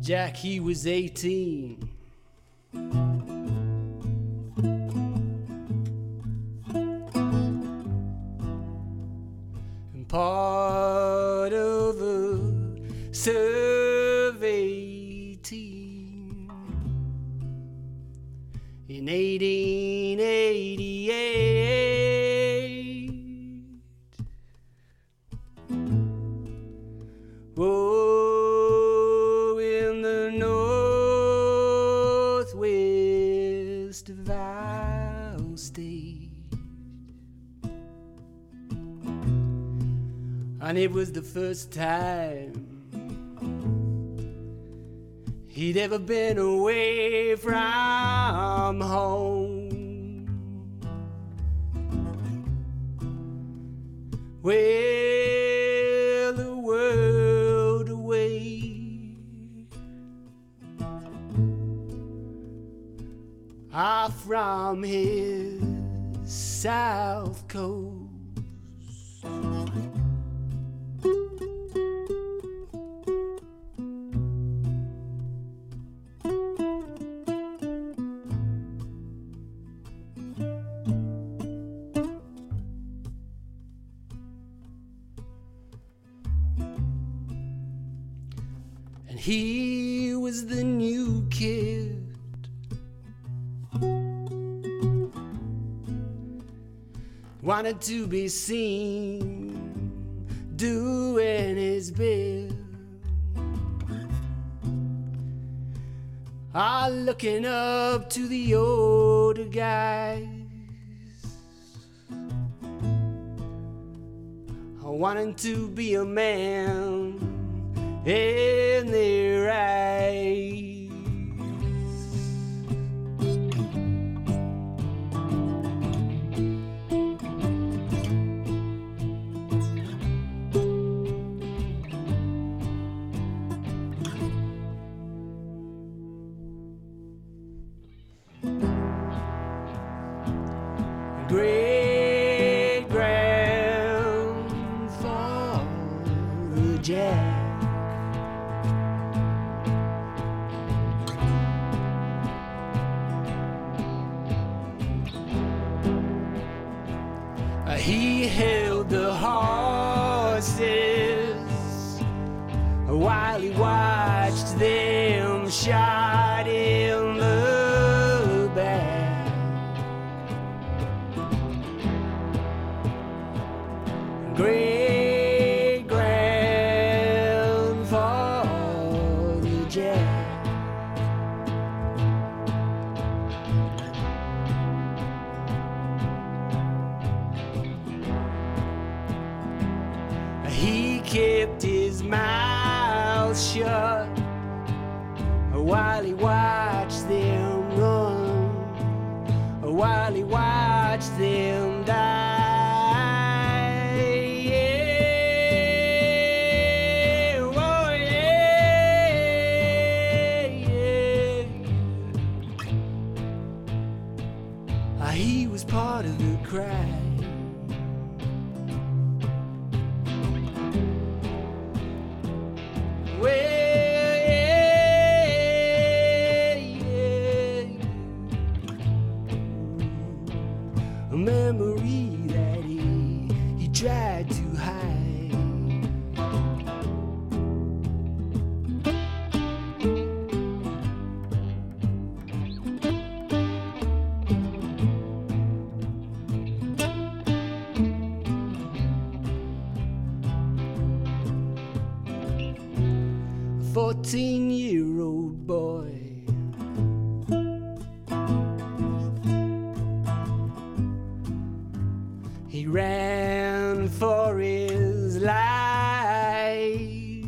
Jack, he was 18. And part of a survey team in 1888. Oh, in the northwest of our state. And it was the first time he'd ever been away from home. Well, the world away, off from his south coast. And he was the new kid, wanted to be seen doing his bit, looking up to the older guys, wanting to be a man in their eyes. Great grandfather Jack, he held the horses while he watched them shot in the back. Great grandfather Jack, he kept his mouth shut while he watched them run, while he watched them die. He was part of the crowd. Well, a memory that he tried to hide. 14-year-old boy, he ran for his life,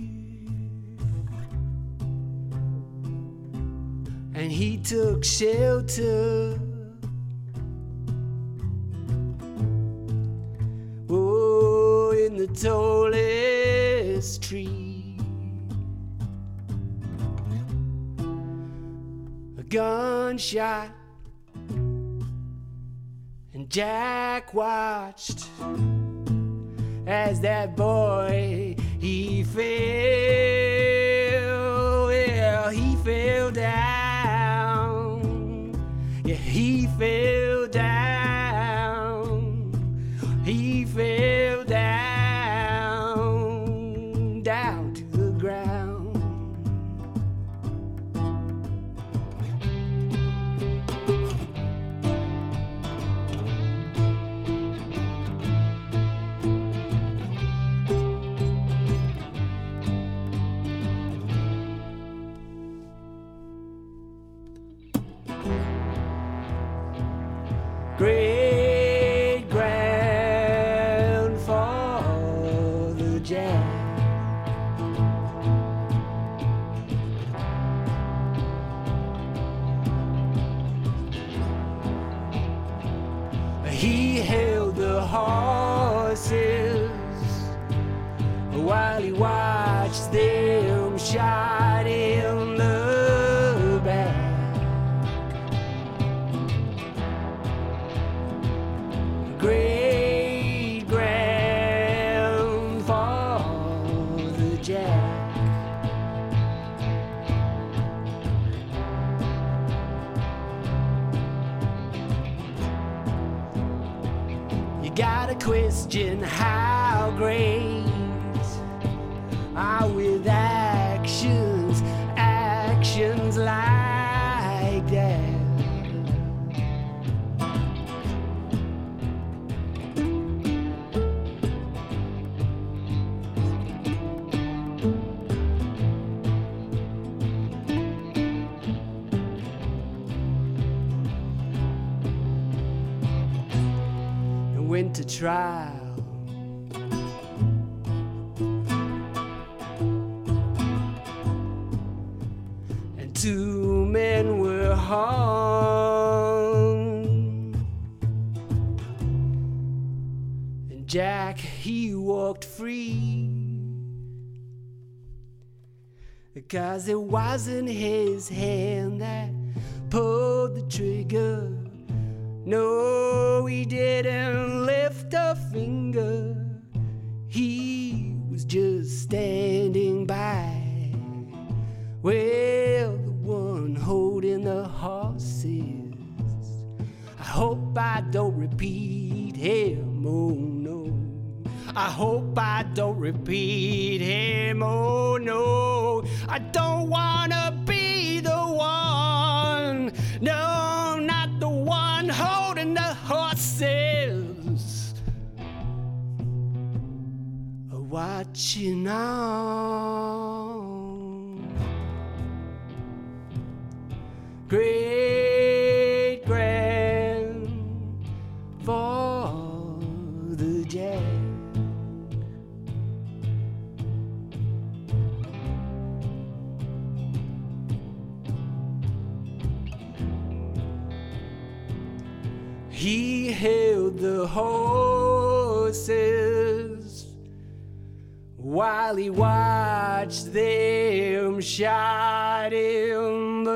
and he took shelter, oh, in the tallest tree. A gunshot, and Jack watched as that boy, he fell. Well, fell down. Yeah, he fell down. He fell down, down to the ground. Great grandfather Jack, he held the horses while he watched them shot in the back. Great grandfather Jack, you gotta question how great are with actions, actions like that. Went to trial, and 2 men were hung, and Jack, he walked free, 'cause it wasn't his hand that pulled the trigger. No, he didn't lift a finger. He was just standing by. Well, the one holding the horses, I hope I don't repeat him, oh no. I hope I don't repeat him, oh no. I don't wanna be the one, no, not the one holding the horses, watching on. Great grandfather Jack, he held the horses while he watched them shot in